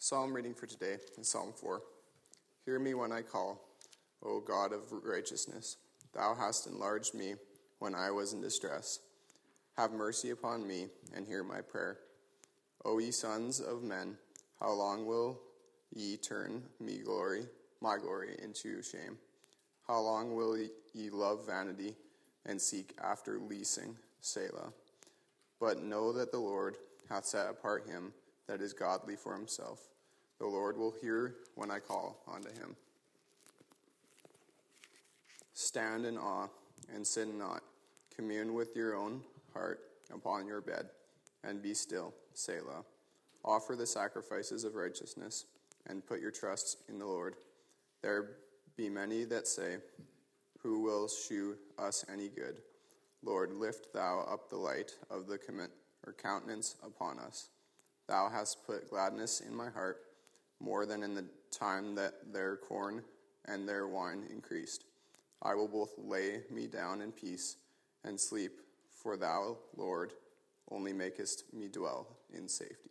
Psalm reading for today is Psalm 4. Hear me when I call, O God of righteousness. Thou hast enlarged me when I was in distress. Have mercy upon me and hear my prayer. O ye sons of men, how long will ye turn my glory into shame? How long will ye love vanity and seek after leasing, Selah? But know that the Lord hath set apart him that is godly for himself. The Lord will hear when I call unto him. Stand in awe and sin not. Commune with your own heart upon your bed, and be still, Selah. Offer the sacrifices of righteousness, and put your trust in the Lord. There be many that say, who will shew us any good? Lord, lift thou up the light of the countenance upon us. Thou hast put gladness in my heart, more than in the time that their corn and their wine increased. I will both lay me down in peace and sleep, for thou, Lord, only makest me dwell in safety.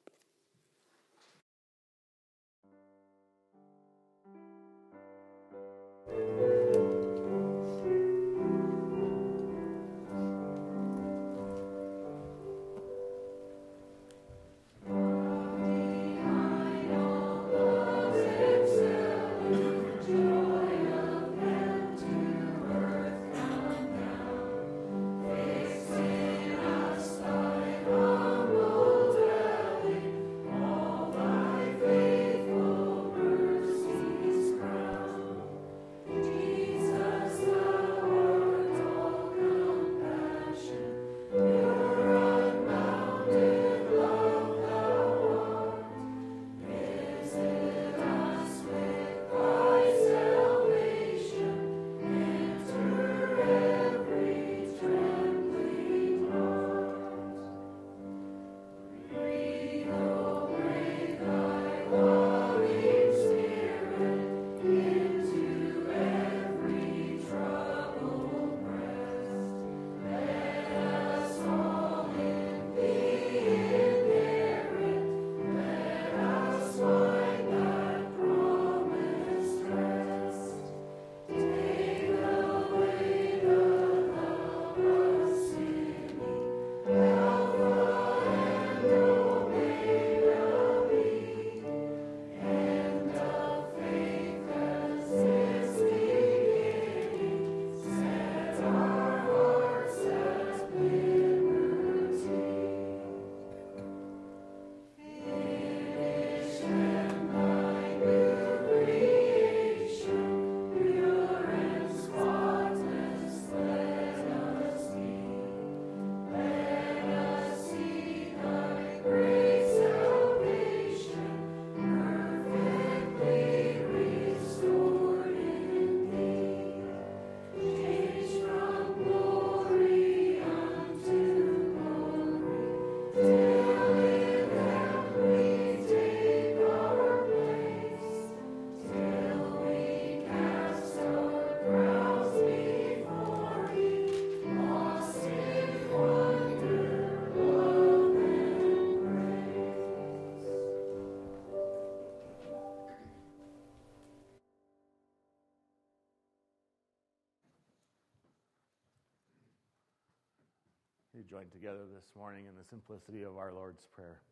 We join together this morning in the simplicity of our Lord's Prayer.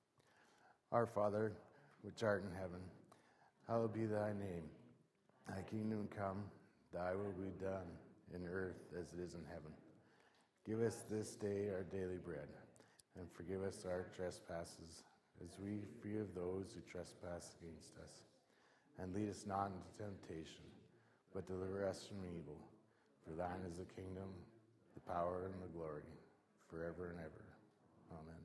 Our Father, which art in heaven, hallowed be thy name. Thy kingdom come, thy will be done, in earth as it is in heaven. Give us this day our daily bread, and forgive us our trespasses, as we forgive those who trespass against us. And lead us not into temptation, but deliver us from evil. For thine is the kingdom, the power, and the glory, forever and ever. Amen.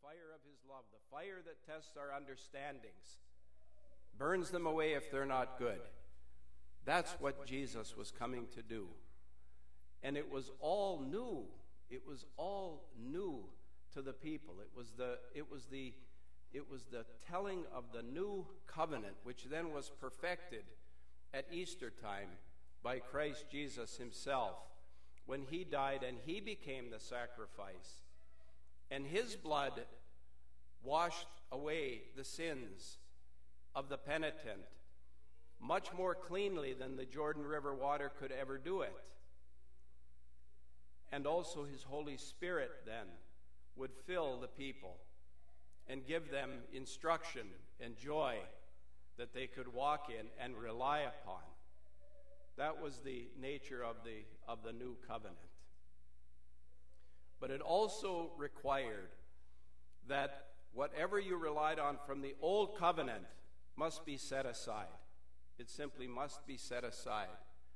fire of his love, the fire that tests our understandings, burns them away if they're not good. That's what Jesus was coming to do. And it was all new. It was all new to the people. It was the telling of the new covenant, which then was perfected at Easter time by Christ Jesus himself, when he died and he became the sacrifice. And his blood washed away the sins of the penitent much more cleanly than the Jordan River water could ever do it. And also his Holy Spirit then would fill the people and give them instruction and joy that they could walk in and rely upon. That was the nature of the new covenant. But it also required that whatever you relied on from the old covenant must be set aside. It simply must be set aside.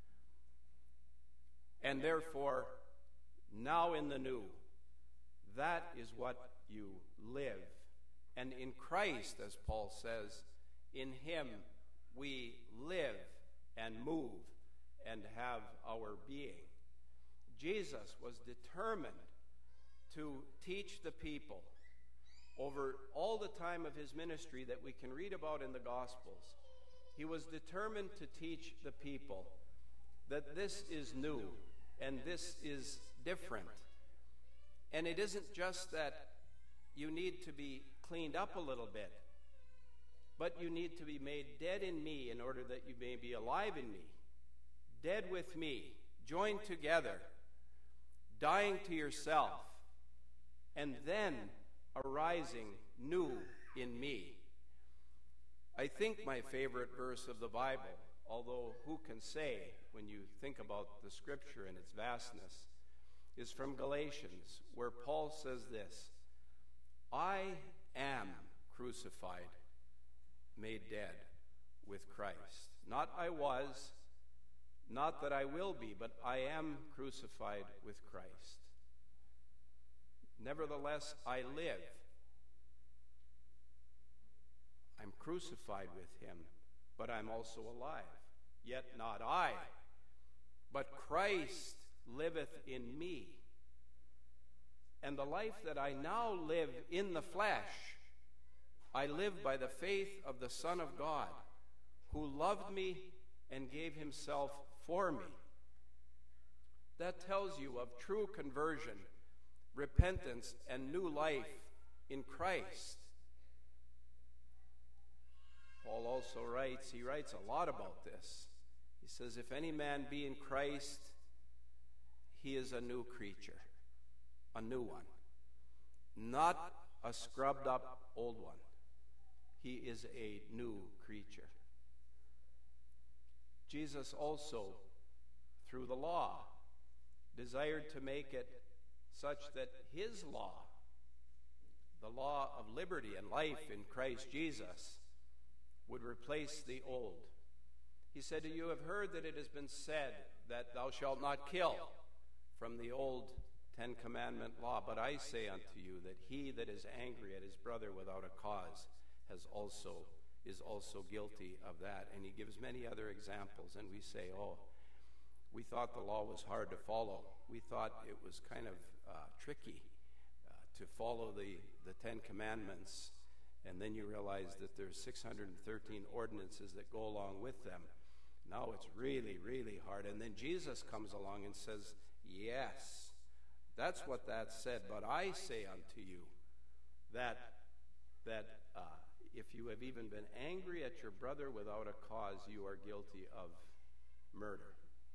And therefore, now in the new, that is what you live. And in Christ, as Paul says, in him we live and move and have our being. Jesus was determined to teach the people over all the time of his ministry that we can read about in the Gospels. He was determined to teach the people that this is new and this is different. And it isn't just that you need to be cleaned up a little bit, but you need to be made dead in me in order that you may be alive in me. Dead with me, joined together, dying to yourself, and then arising new in me. I think my favorite verse of the Bible, although who can say when you think about the Scripture and its vastness, is from Galatians, where Paul says this: I am crucified, made dead with Christ. Not I was, not that I will be, but I am crucified with Christ. Nevertheless, I live. I'm crucified with him, but I'm also alive. Yet not I, but Christ liveth in me. And the life that I now live in the flesh, I live by the faith of the Son of God, who loved me and gave himself for me. That tells you of true conversion, repentance, and new life in Christ. Paul also writes a lot about this. He says, if any man be in Christ, he is a new creature, a new one, not a scrubbed up old one. He is a new creature. Jesus also, through the law, desired to make it such that his law, the law of liberty and life in Christ Jesus, would replace the old. He said, you have heard that it has been said that thou shalt not kill, from the old 10 Commandment law. But I say unto you that he that is angry at his brother without a cause is also guilty of that. And he gives many other examples. And we say, we thought the law was hard to follow. We thought it was kind of tricky to follow the 10 Commandments. And then you realize that there's 613 ordinances that go along with them. Now it's really, really hard. And then Jesus comes along and says, yes, that's what that said. But I say unto you that if you have even been angry at your brother without a cause, you are guilty of murder.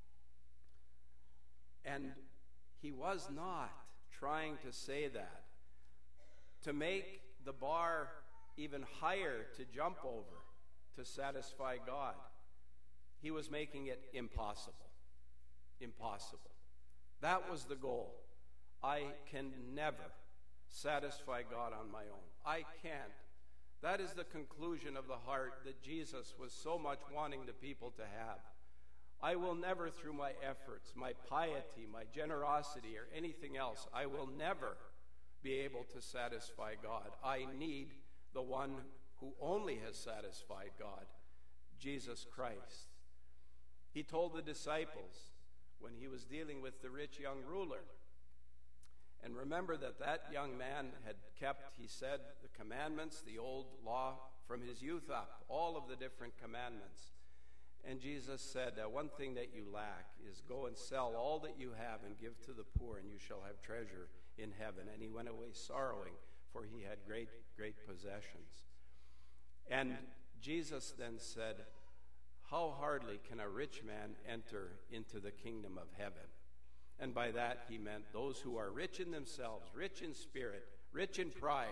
And he was not trying to say that to make the bar even higher to jump over to satisfy God. He was making it impossible. Impossible. That was the goal. I can never satisfy God on my own. I can't. That is the conclusion of the heart that Jesus was so much wanting the people to have. I will never, through my efforts, my piety, my generosity, or anything else, I will never be able to satisfy God. I need the one who only has satisfied God, Jesus Christ. He told the disciples when he was dealing with the rich young ruler, and remember that young man had kept, he said, the commandments, the old law from his youth up, all of the different commandments. And Jesus said, one thing that you lack is go and sell all that you have and give to the poor, and you shall have treasure in heaven. And he went away sorrowing, for he had great, great possessions. And Jesus then said, how hardly can a rich man enter into the kingdom of heaven? And by that he meant those who are rich in themselves, rich in spirit, rich in pride.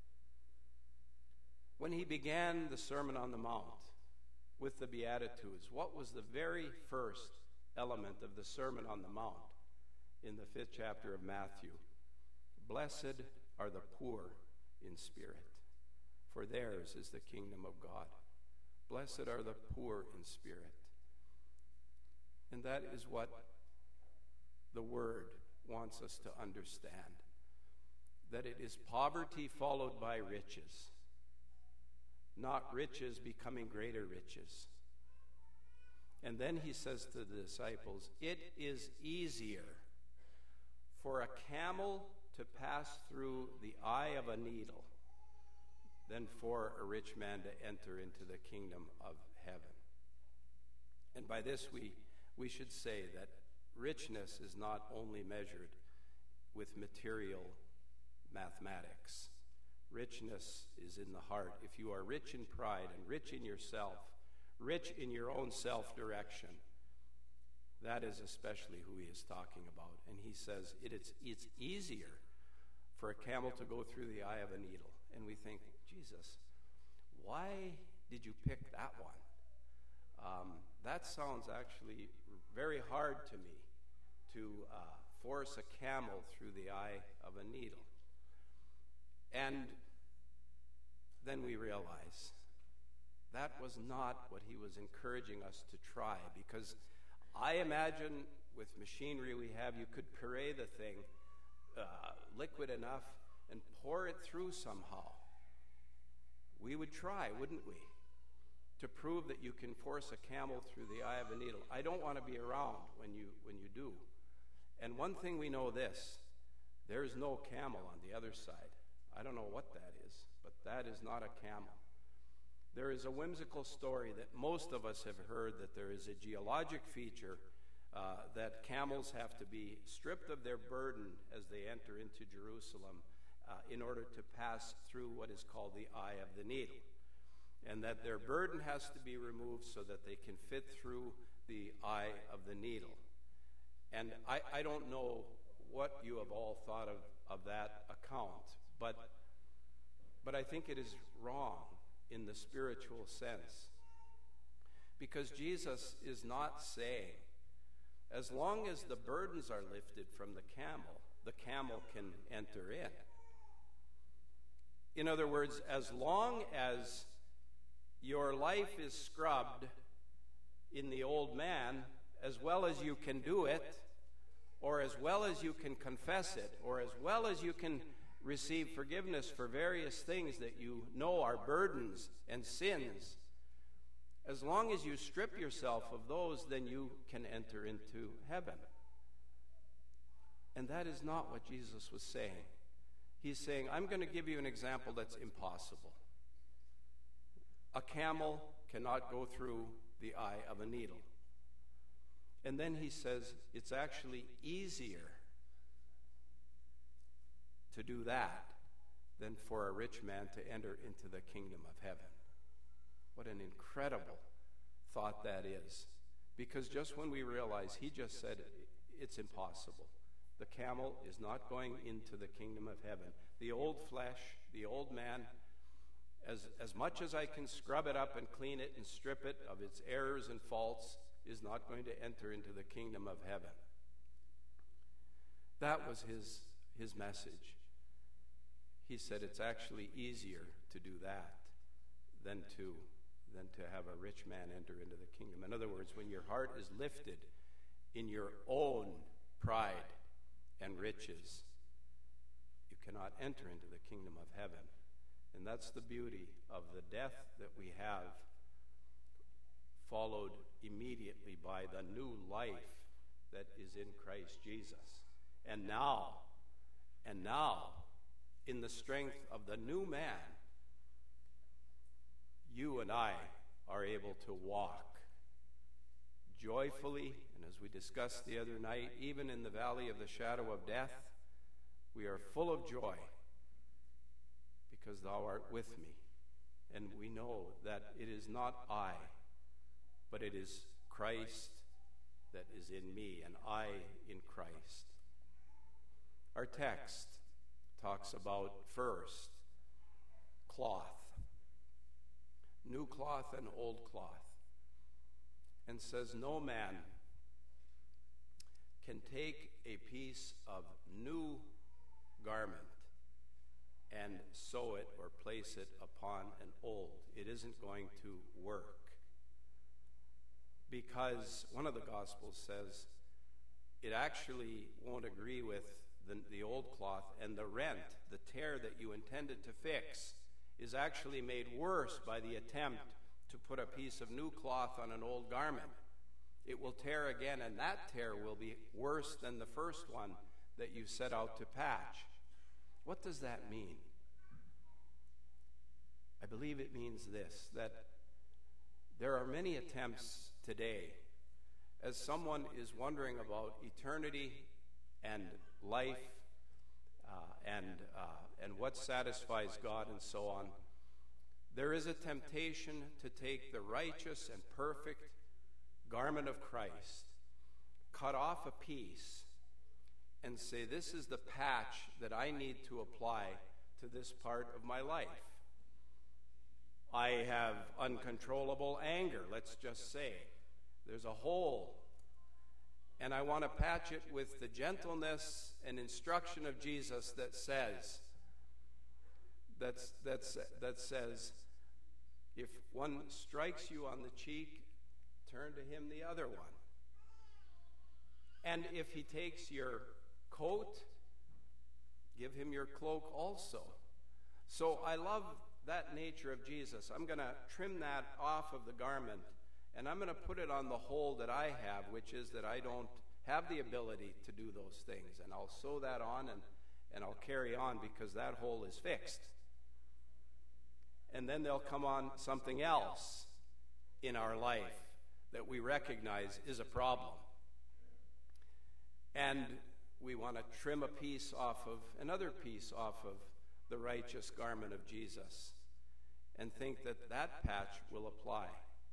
When he began the Sermon on the Mount with the Beatitudes, what was the very first element of the Sermon on the Mount in the 5th chapter of Matthew? Blessed are the poor in spirit, for theirs is the kingdom of God. Blessed are the poor in spirit. And that is what the Word wants us to understand, that it is poverty followed by riches, not riches becoming greater riches. And then he says to the disciples, it is easier for a camel to pass through the eye of a needle than for a rich man to enter into the kingdom of heaven. And by this we should say that richness is not only measured with material mathematics. Richness is in the heart. If you are rich in pride and rich in yourself, rich in your own self-direction, that is especially who he is talking about. And he says it's easier for a camel to go through the eye of a needle. And we think, Jesus, why did you pick that one? That sounds actually very hard to me, to force a camel through the eye of a needle. And then we realize that was not what he was encouraging us to try, because I imagine with machinery we have, you could puree the thing liquid enough and pour it through somehow. We would try, wouldn't we, to prove that you can force a camel through the eye of a needle. I don't want to be around when you do. And one thing we know this, there is no camel on the other side. I don't know what that is, but that is not a camel. There is a whimsical story that most of us have heard, that there is a geologic feature that camels have to be stripped of their burden as they enter into Jerusalem in order to pass through what is called the eye of the needle. And that their burden has to be removed so that they can fit through the eye of the needle. And I don't know what you have all thought of that account, but I think it is wrong in the spiritual sense. Because Jesus is not saying, as long as the burdens are lifted from the camel can enter in. In other words, as long as your life is scrubbed in the old man, as well as you can do it, or as well as you can confess it, or as well as you can receive forgiveness for various things that you know are burdens and sins, as long as you strip yourself of those, then you can enter into heaven. And that is not what Jesus was saying. He's saying, I'm going to give you an example that's impossible. A camel cannot go through the eye of a needle. And then he says, it's actually easier to do that than for a rich man to enter into the kingdom of heaven. What an incredible thought that is. Because just when we realize he just said it's impossible, the camel is not going into the kingdom of heaven. The old flesh, the old man, as much as I can scrub it up and clean it and strip it of its errors and faults, is not going to enter into the kingdom of heaven. That was his message. He said it's actually easier to do that than to have a rich man enter into the kingdom. In other words, when your heart is lifted in your own pride and riches, you cannot enter into the kingdom of heaven. And that's the beauty of the death that we have, followed immediately by the new life that is in Christ Jesus. And now, in the strength of the new man, you and I are able to walk joyfully, and as we discussed the other night, even in the valley of the shadow of death, we are full of joy because thou art with me. And we know that it is not I, but it is Christ that is in me, and I in Christ. Our text talks about, first, cloth. New cloth and old cloth. And says, no man can take a piece of new garment and sew it or place it upon an old. It isn't going to work. Because one of the Gospels says it actually won't agree with the old cloth, and the rent, the tear that you intended to fix, is actually made worse by the attempt to put a piece of new cloth on an old garment. It will tear again, and that tear will be worse than the first one that you set out to patch. What does that mean? I believe it means this, that there are many attempts today, as someone is wondering about eternity and life and what satisfies God and so on. There is a temptation to take the righteous and perfect garment of Christ, cut off a piece, and say, this is the patch that I need to apply to this part of my life. I have uncontrollable anger, let's just say. There's a hole, and I want to patch it with the gentleness and instruction of Jesus that says, if one strikes you on the cheek, turn to him the other one. And if he takes your coat, give him your cloak also. So I love that nature of Jesus. I'm going to trim that off of the garment, and I'm going to put it on the hole that I have, which is that I don't have the ability to do those things. And I'll sew that on, and I'll carry on because that hole is fixed. And then there'll come on something else in our life that we recognize is a problem. And we want to trim a piece off of, another piece off of the righteous garment of Jesus and think that that patch will apply.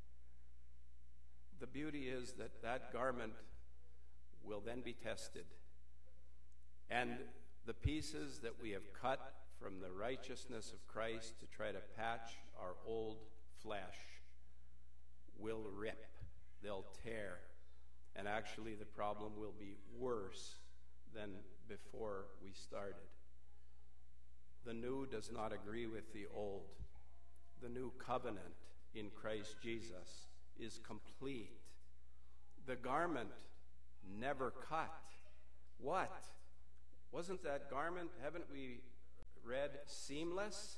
The beauty is that that garment will then be tested. And the pieces that we have cut from the righteousness of Christ to try to patch our old flesh will rip, they'll tear, and actually the problem will be worse than before we started. The new does not agree with the old. The new covenant in Christ Jesus is complete. The garment never cut. What? Wasn't that garment, haven't we read, seamless?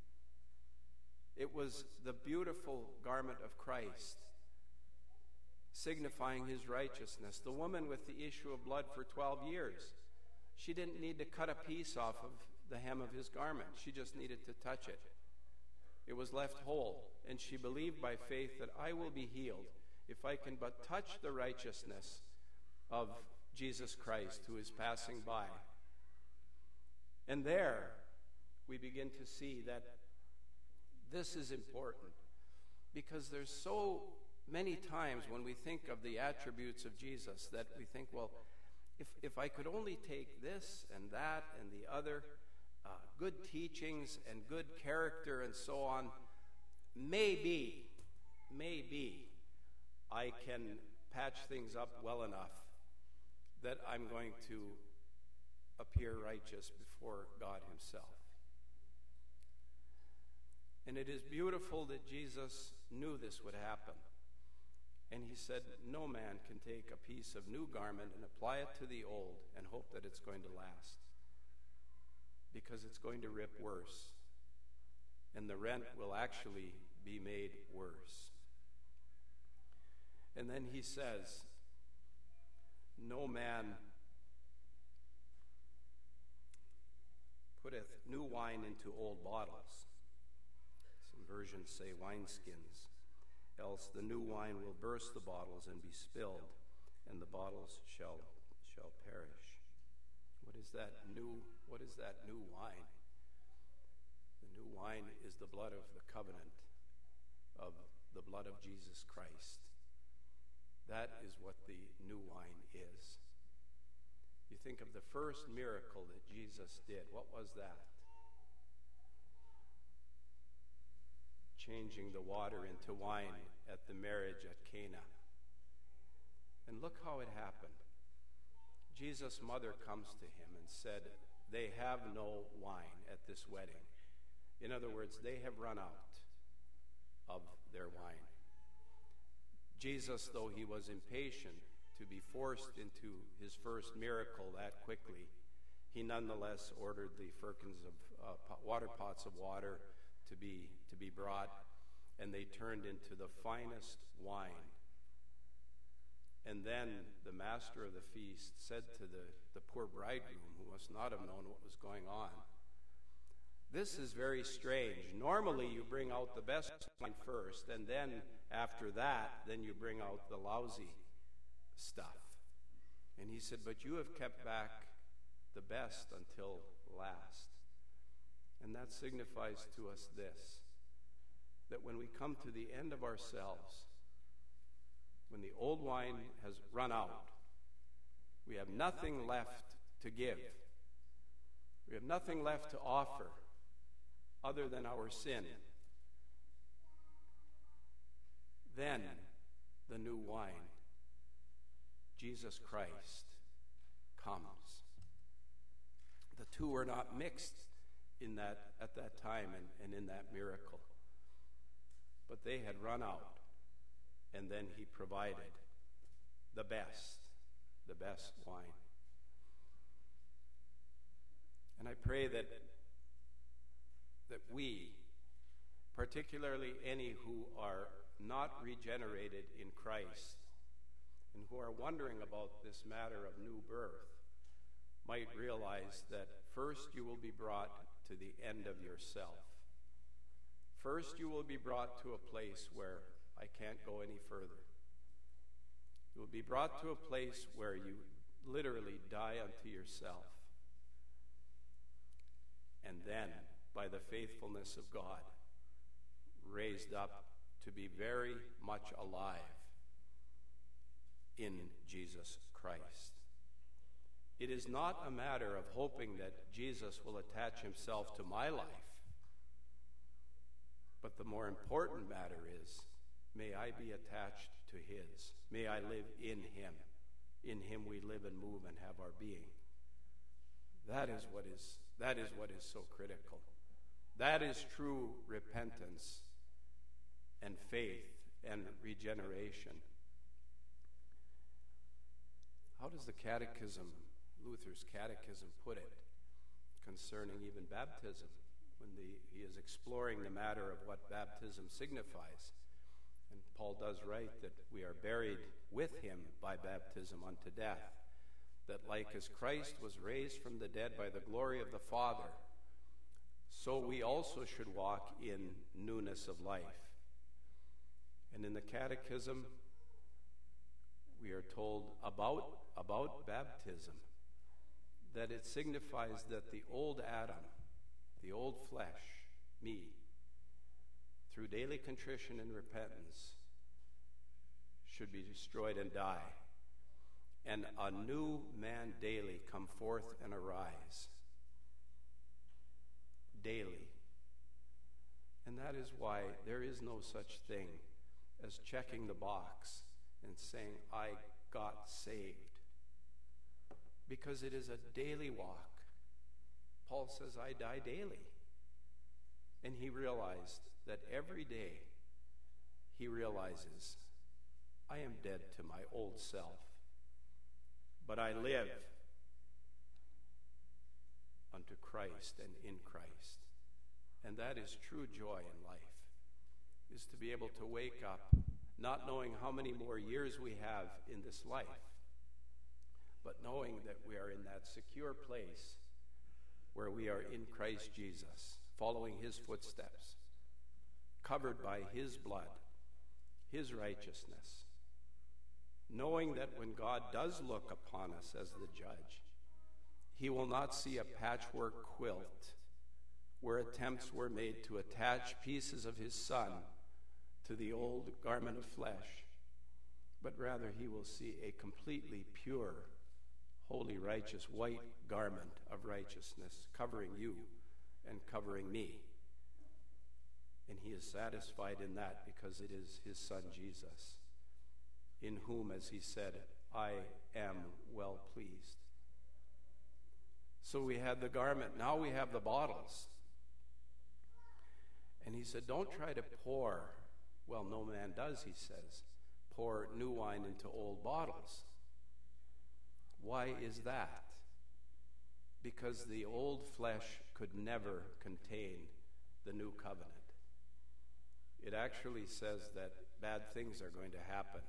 It was the beautiful garment of Christ, signifying his righteousness. The woman with the issue of blood for 12 years, she didn't need to cut a piece off of the hem of his garment. She just needed to touch it. It was left whole, and she believed by faith that I will be healed if I can but touch the righteousness of Jesus Christ who is passing by. And there we begin to see that this is important, because there's so many times when we think of the attributes of Jesus that we think, well, if I could only take this and that and the other, good teachings and good character and so on, maybe I can patch things up well enough that I'm going to appear righteous before God himself. And it is beautiful that Jesus knew this would happen. And he said, no man can take a piece of new garment and apply it to the old and hope that it's going to last. because it's going to rip worse. And the rent will actually be made worse. And then he says, no man putteth new wine into old bottles. Some versions say wineskins. Else the new wine will burst the bottles and be spilled, and the bottles shall perish. What is that new wine? The new wine is the blood of the covenant, of the blood of Jesus Christ. That is what the new wine is. You think of the first miracle that Jesus did. What was that? Changing the water into wine at the marriage at Cana. And look how it happened. Jesus' mother comes to him and said, they have no wine at this wedding. In other words, they have run out of their wine. Jesus, though he was impatient to be forced into his first miracle that quickly, he nonetheless ordered the firkins of water pots of water to be brought, and they turned into the finest wine. And then the master of the feast said to the poor bridegroom, who must not have known what was going on, this is very strange. Normally you bring out the best wine first, and then after that, then you bring out the lousy stuff. And he said, but you have kept back the best until last. And that signifies to us this, that when we come to the end of ourselves, when the old wine has run out, we have nothing left to give. We have nothing left to offer other than our sin. Then the new wine, Jesus Christ, comes. The two were not mixed at that time and in that miracle. But they had run out, and then he provided the best wine. And I pray that we, particularly any who are not regenerated in Christ and who are wondering about this matter of new birth, might realize that first you will be brought to the end of yourself. First you will be brought to a place where I can't go any further. You will be brought to a place where you literally die unto yourself. And then, by the faithfulness of God, raised up to be very much alive in Jesus Christ. It is not a matter of hoping that Jesus will attach himself to my life, but the more important matter is, may I be attached to his. May I live in him. In him we live and move and have our being. That is what is so critical. That is true repentance and faith and regeneration. How does the catechism, Luther's catechism, put it concerning even baptism, when he is exploring the matter of what baptism signifies? And Paul does write that we are buried with him by baptism unto death, that like as Christ was raised from the dead by the glory of the Father, so we also should walk in newness of life. And in the catechism, we are told about baptism, that it signifies that the old Adam, the old flesh, me, through daily contrition and repentance, should be destroyed and die, and a new man daily come forth and arise. Daily. And that is why there is no such thing as checking the box and saying, I got saved. Because it is a daily walk. Paul says, I die daily. And he realized that every day he realizes, I am dead to my old self, but I live unto Christ and in Christ. And that is true joy in life, is to be able to wake up not knowing how many more years we have in this life, but knowing that we are in that secure place where we are in Christ Jesus, following his footsteps, covered by his blood, his righteousness, knowing that when God does look upon us as the judge, he will not see a patchwork quilt where attempts were made to attach pieces of his Son to the old garment of flesh, but rather he will see a completely pure, holy, righteous, white garment of righteousness covering you and covering me. And he is satisfied in that because it is his Son Jesus, in whom, as he said, I am well pleased. So we had the garment, now we have the bottles. And he said, don't try to pour, well, no man does, he says, pour new wine into old bottles. Why is that? Because the old flesh could never contain the new covenant. It actually says that bad things are going to happen.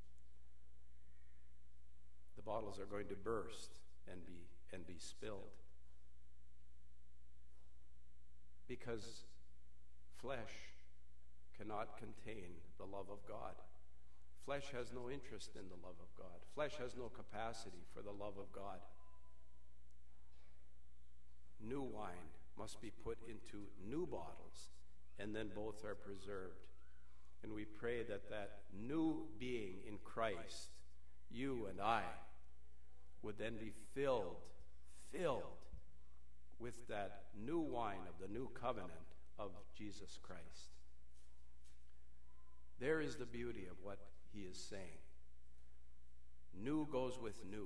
The bottles are going to burst and be spilled. Because flesh cannot contain the love of God. Flesh has no interest in the love of God. Flesh has no capacity for the love of God. New wine must be put into new bottles, and then both are preserved. And we pray that that new being in Christ, you and I, would then be filled with that new wine of the new covenant of Jesus Christ. There is the beauty of what he is saying. New goes with new.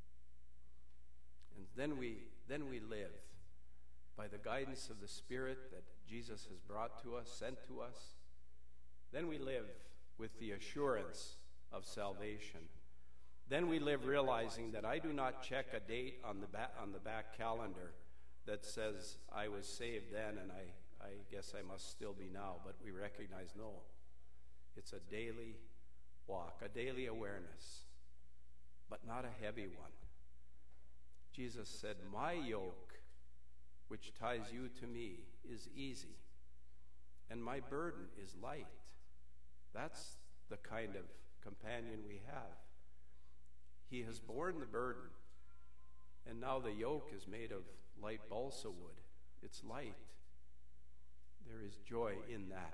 And then we live by the guidance of the Spirit that Jesus has brought to us, sent to us. Then we live with the assurance of salvation. Then we live realizing that I do not check a date on the back calendar that says I was saved then and I guess I must still be now, but we recognize no. It's a daily walk, a daily awareness, but not a heavy one. Jesus said, my yoke, which ties you to me, is easy, and my burden is light. That's the kind of companion we have. He has borne the burden, and now the yoke is made of light balsa wood. It's light. There is joy in that.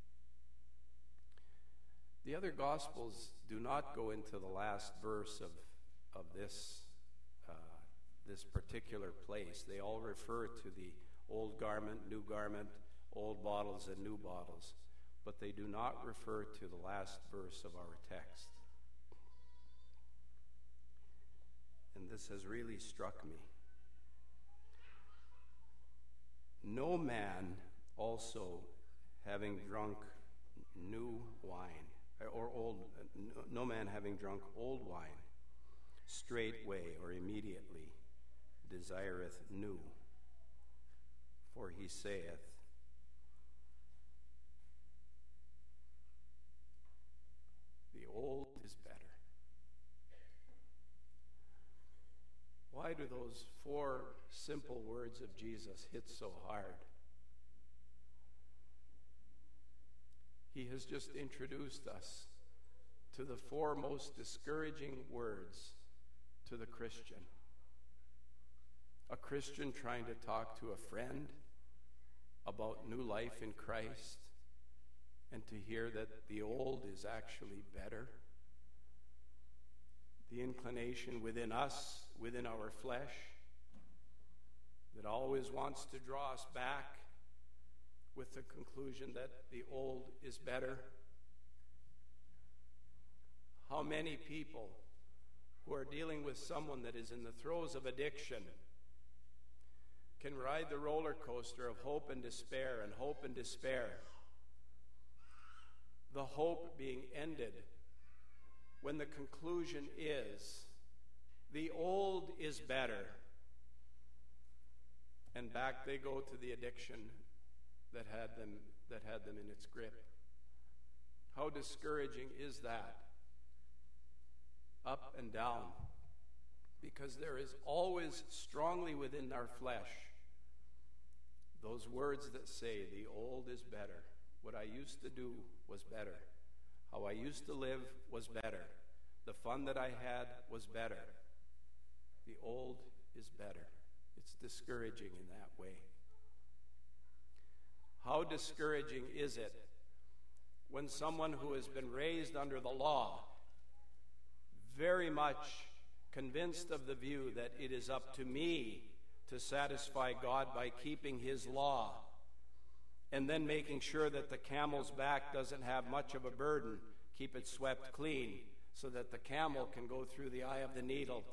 The other Gospels do not go into the last verse of this particular place. They all refer to the old garment, new garment, old bottles, and new bottles. But they do not refer to the last verse of our text. And this has really struck me. No man also having drunk new wine, no man having drunk old wine, straightway or immediately desireth new. For he saith, the old is better. Why do those 4 simple words of Jesus hit so hard? He has just introduced us to the 4 most discouraging words to the Christian. A Christian trying to talk to a friend about new life in Christ and to hear that the old is actually better. The inclination within us, within our flesh, that always wants to draw us back with the conclusion that the old is better. How many people who are dealing with someone that is in the throes of addiction can ride the roller coaster of hope and despair and hope and despair, the hope being ended when the conclusion is the old is better. and back they go to the addiction that had them in its grip. How discouraging is that? Up and down. Because there is always strongly within our flesh those words that say, the old is better. What I used to do was better. How I used to live was better. The fun that I had was better. The old is better. It's discouraging in that way. How discouraging is it when someone who has been raised under the law, very much convinced of the view that it is up to me to satisfy God by keeping his law, and then making sure that the camel's back doesn't have much of a burden, keep it swept clean so that the camel can go through the eye of the needle,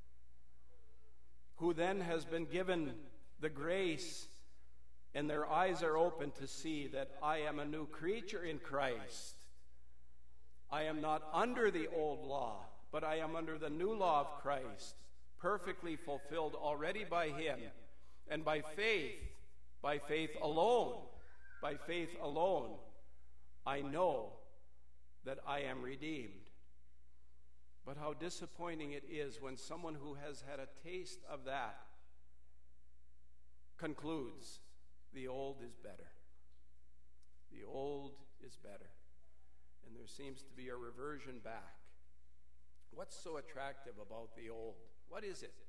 who then has been given the grace and their eyes are open to see that I am a new creature in Christ. I am not under the old law, but I am under the new law of Christ, perfectly fulfilled already by him. And by faith alone, I know that I am redeemed. But how disappointing it is when someone who has had a taste of that concludes, the old is better. The old is better. And there seems to be a reversion back. What's so attractive about the old? What is it?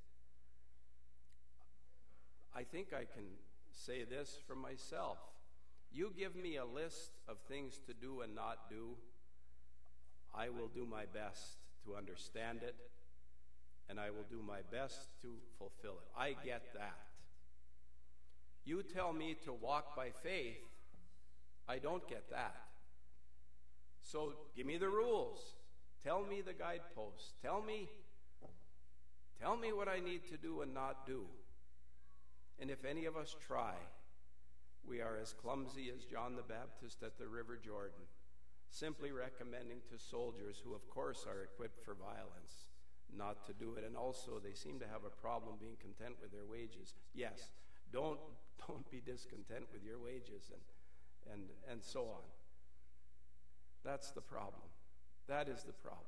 I think I can say this for myself. You give me a list of things to do and not do, I will do my best to understand it, and I will do my best to fulfill it. I get that. You tell me to walk by faith, I don't get that. So give me the rules. Tell me the guideposts. Tell me what I need to do and not do. And if any of us try, we are as clumsy as John the Baptist at the River Jordan, simply recommending to soldiers who, of course, are equipped for violence, not to do it. And also, they seem to have a problem being content with their wages. Yes, don't be discontent with your wages and so on. That's the problem. That is the problem.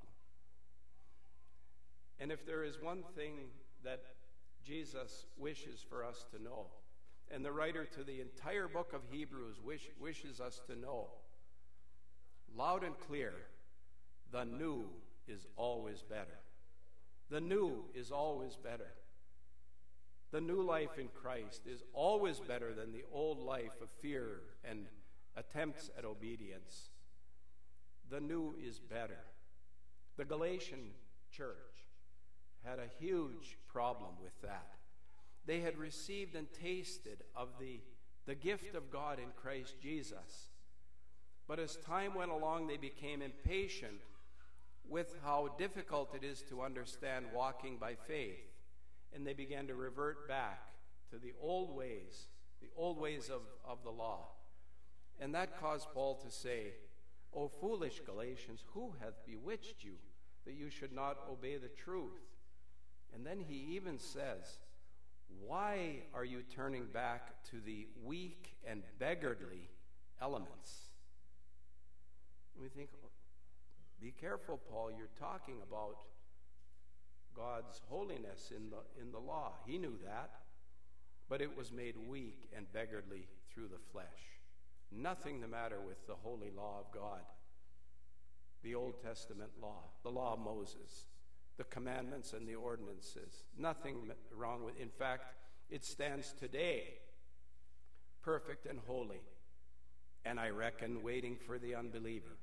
And if there is one thing that Jesus wishes for us to know, and the writer to the entire book of Hebrews wishes us to know, loud and clear, the new is always better. The new is always better. The new life in Christ is always better than the old life of fear and attempts at obedience. The new is better. The Galatian church had a huge problem with that. They had received and tasted of the gift of God in Christ Jesus. But as time went along, they became impatient with how difficult it is to understand walking by faith. And they began to revert back to the old ways of the law. And that caused Paul to say, O foolish Galatians, who hath bewitched you that you should not obey the truth? And then he even says, why are you turning back to the weak and beggarly elements? And we think, be careful, Paul, you're talking about God's holiness in the law. He knew that, but it was made weak and beggarly through the flesh. Nothing the matter with the holy law of God, the Old Testament law, the law of Moses, the commandments and the ordinances. Nothing wrong with it. In fact, it stands today perfect and holy, and I reckon waiting for the unbeliever.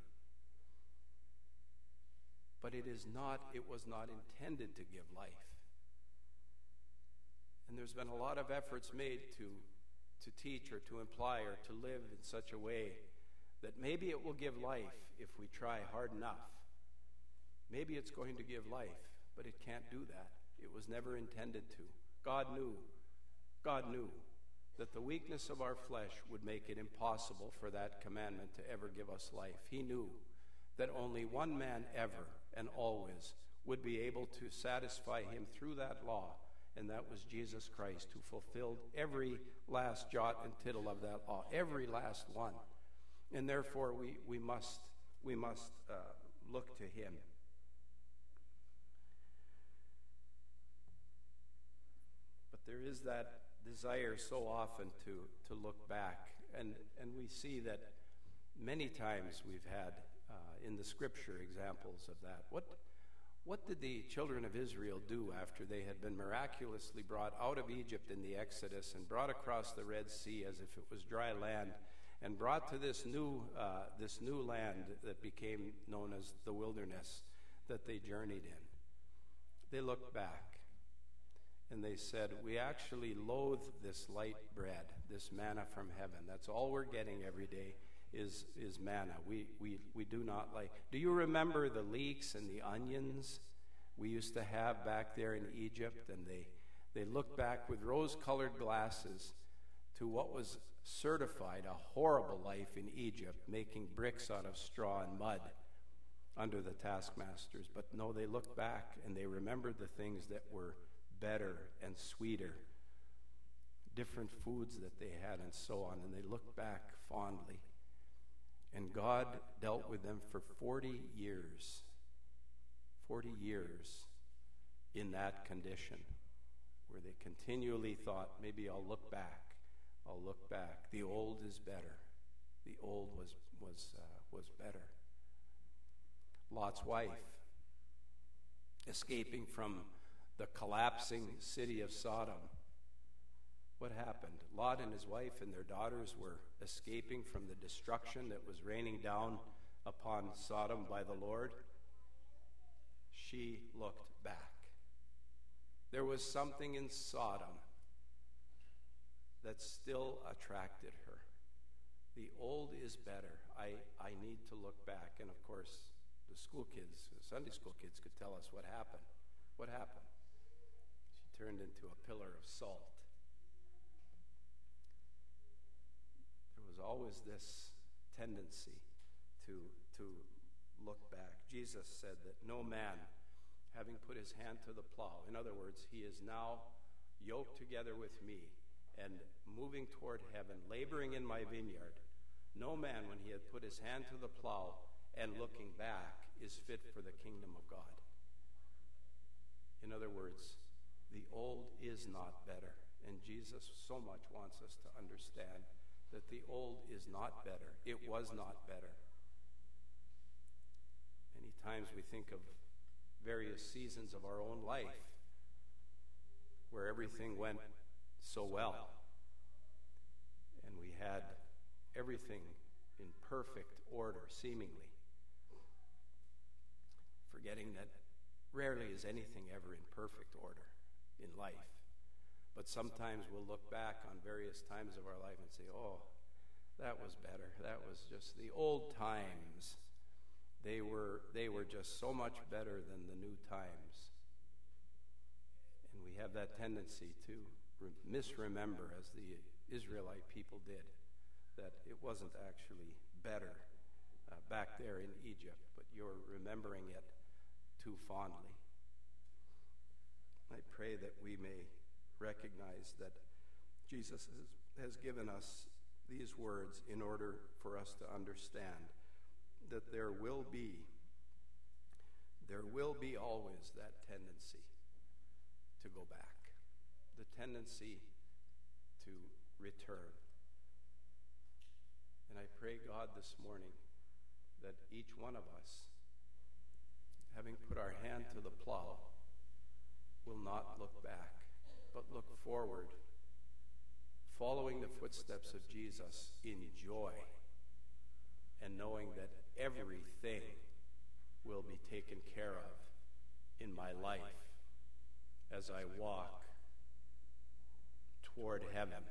But it was not intended to give life. And there's been a lot of efforts made to teach or to imply or to live in such a way that maybe it will give life if we try hard enough. Maybe it's going to give life, but it can't do that. It was never intended to. God knew that the weakness of our flesh would make it impossible for that commandment to ever give us life. He knew that only one man ever and always would be able to satisfy him through that law and that was Jesus Christ, who fulfilled every last jot and tittle of that law, every last one. And therefore, we must look to him. But there is that desire so often to look back, and we see that many times we've had in the scripture examples of that. What did the children of Israel do after they had been miraculously brought out of Egypt in the Exodus and brought across the Red Sea as if it was dry land, and brought to this new land that became known as the wilderness that they journeyed in? They looked back and they said, we actually loathe this light bread, this manna from heaven. That's all we're getting every day is manna. We do not like. Do you remember the leeks and the onions we used to have back there in Egypt? And they looked back with rose-colored glasses to what was certified a horrible life in Egypt, making bricks out of straw and mud under the taskmasters. But no, they looked back and they remembered the things that were better and sweeter, different foods that they had and so on, and they looked back fondly. And God dealt with them for 40 years in that condition, where they continually thought, maybe I'll look back. The old is better. The old was better. Lot's wife, escaping from the collapsing city of Sodom. What happened? Lot and his wife and their daughters were escaping from the destruction that was raining down upon Sodom by the Lord. She looked back. There was something in Sodom that still attracted her. The old is better. I need to look back. And of course, the Sunday school kids could tell us what happened. What happened? She turned into a pillar of salt. There was always this tendency to look back. Jesus said that no man, having put his hand to the plow, in other words, he is now yoked together with me and moving toward heaven, laboring in my vineyard. No man, when he had put his hand to the plow and looking back, is fit for the kingdom of God. In other words, the old is not better. And Jesus so much wants us to understand that the old is not better. It was not better. Many times we think of various seasons of our own life where everything went so well, and we had everything in perfect order, seemingly, forgetting that rarely is anything ever in perfect order in life. But sometimes we'll look back on various times of our life and say, oh, that was better. That was just the old times. They were just so much better than the new times. And we have that tendency to misremember, as the Israelite people did, that it wasn't actually better back there in Egypt, but you're remembering it too fondly. I pray that we may recognize that Jesus has given us these words in order for us to understand that there will be always that tendency to go back, the tendency to return. And I pray, God, this morning that each one of us, having put our hand to the plow, will not look back, but look forward, following the footsteps of Jesus in joy, and knowing that everything will be taken care of in my life as I walk toward heaven.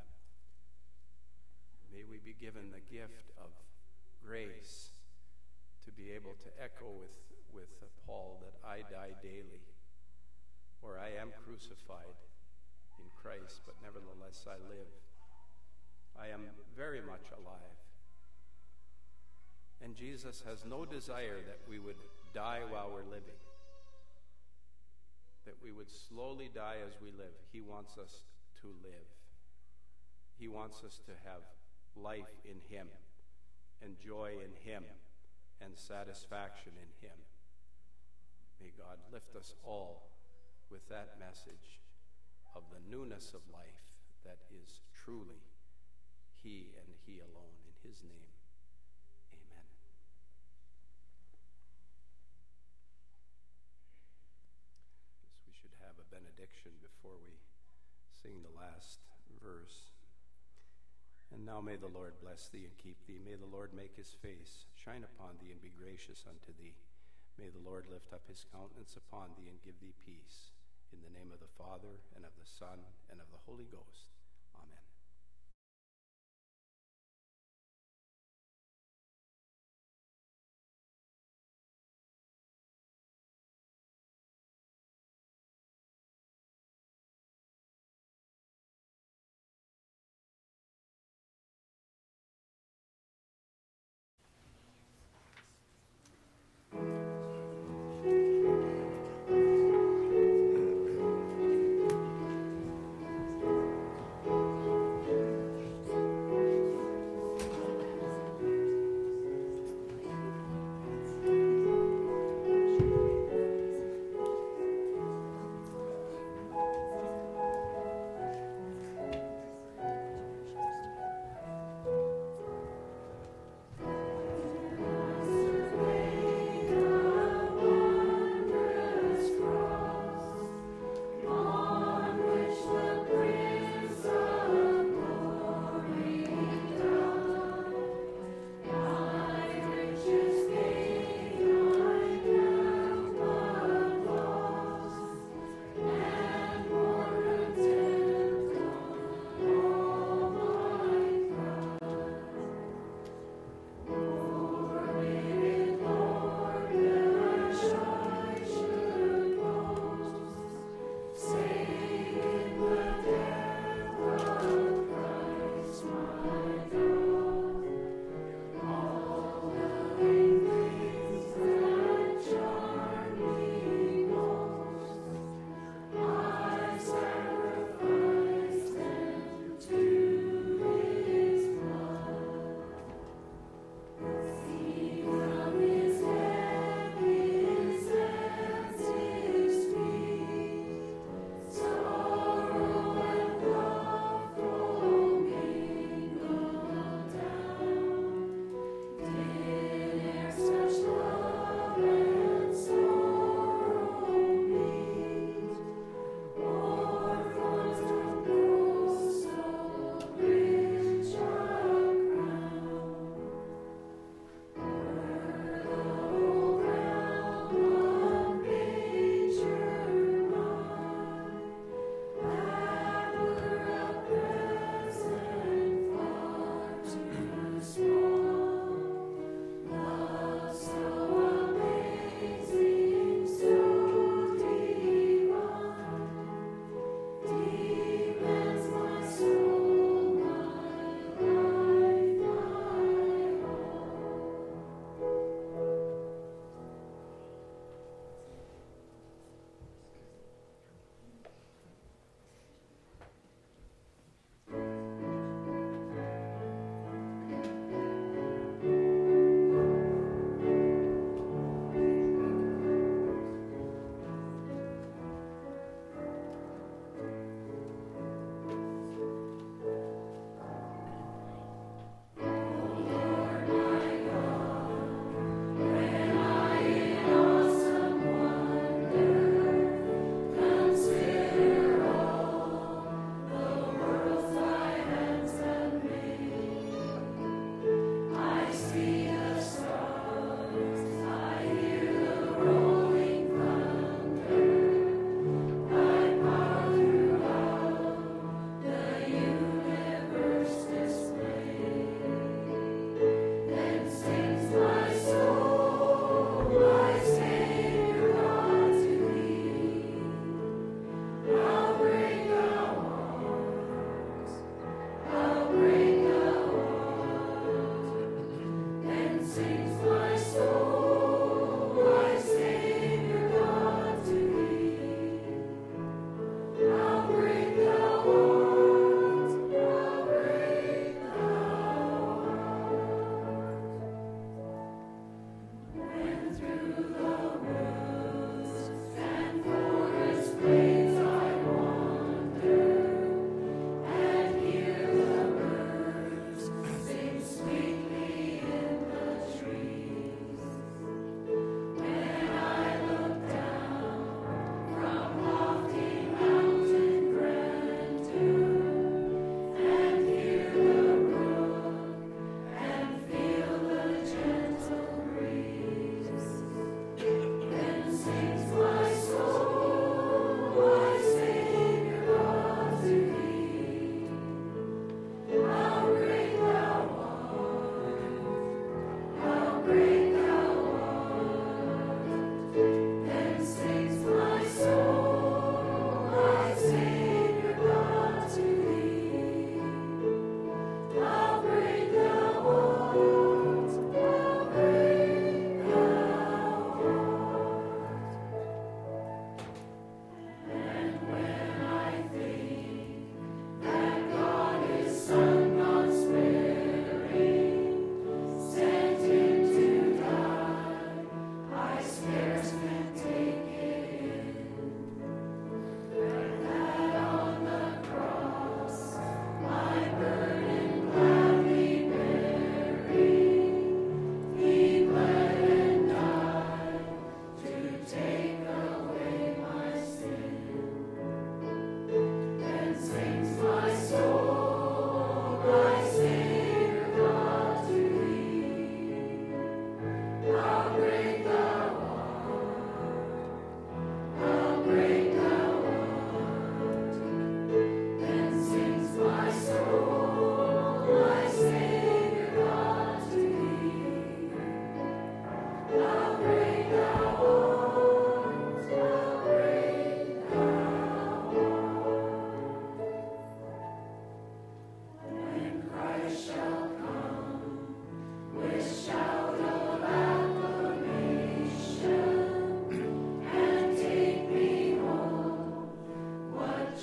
May we be given the gift of grace to be able to echo with Paul that I die daily, or I am crucified in Christ, but nevertheless I live. I am very much alive. And Jesus has no desire that we would die while we're living, that we would slowly die as we live. He wants us to live. He wants us to have life in him, and joy in him, and satisfaction in him. May God lift us all with that message of the newness of life that is truly he and he alone. In his name, amen. I guess we should have a benediction before we sing the last verse. And now may the Lord bless thee and keep thee. May the Lord make his face shine upon thee and be gracious unto thee. May the Lord lift up his countenance upon thee and give thee peace. In the name of the Father, and of the Son, and of the Holy Ghost. Amen.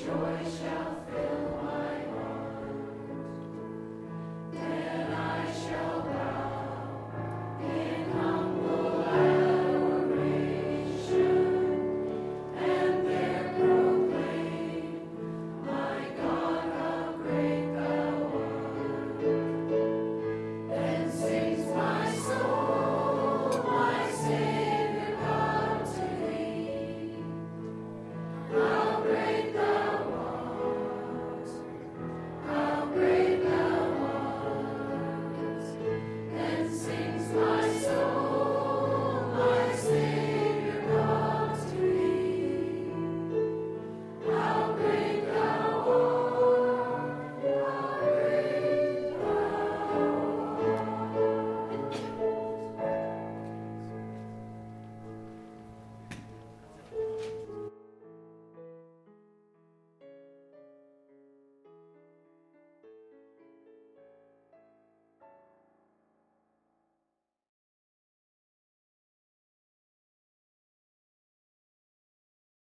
joy shall fill